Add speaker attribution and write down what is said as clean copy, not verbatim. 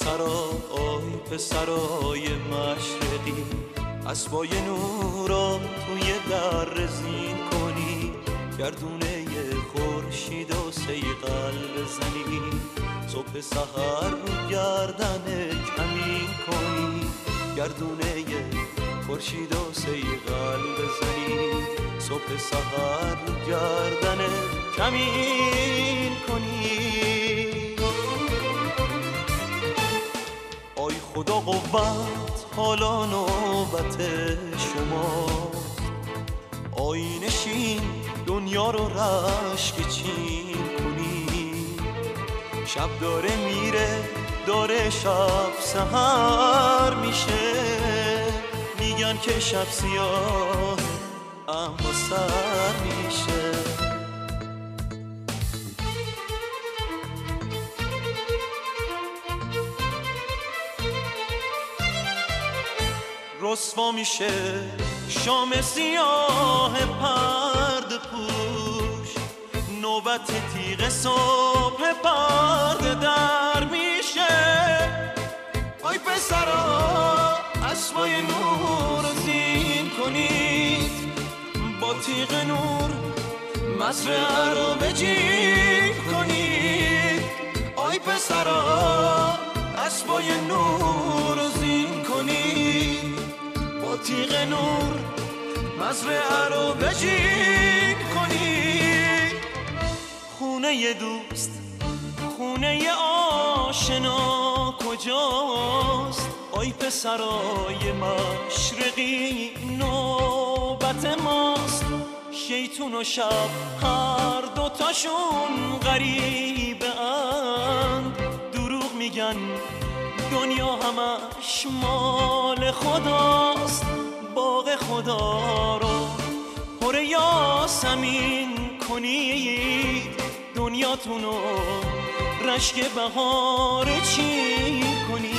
Speaker 1: پسرای مشرقی، اسبای نورا توی در رزین کنی، گردونه خورشید و صیقل بزنی، صبح سحر رو گردن کمین کنی، گردونه خورشید و صیقل بزنی، صبح سحر رو گردن کمین کنی. آی خدا قوت، حالا نوبت شما، آینشین دنیا رو رشک چین کنی، شب داره میره داره شب سحر میشه، میگن که شب سیاه اما سر میشه. رسوا میشه شام سیاه پرده پوش، نوبت تیغ صبح پرده در میشه. آی پسرا اسبای نور زین کنید، با تیغ نور مزرعه رو بجین کنید. آی پسرا اسبای نور زین کنید، با تیغ نور مزرعه رو بجین کنید. خونه ی دوست خونه ی آشنا کجاست؟ آی پسرای مشرقی نوبت ماست. شیطون و شب هر دوتاشون غریبه اند، دروغ میگن دنیا همش مال خداست. باغ خدا رو پر یاسمین کنید، دنیاتونو رشک بهار چین کنید.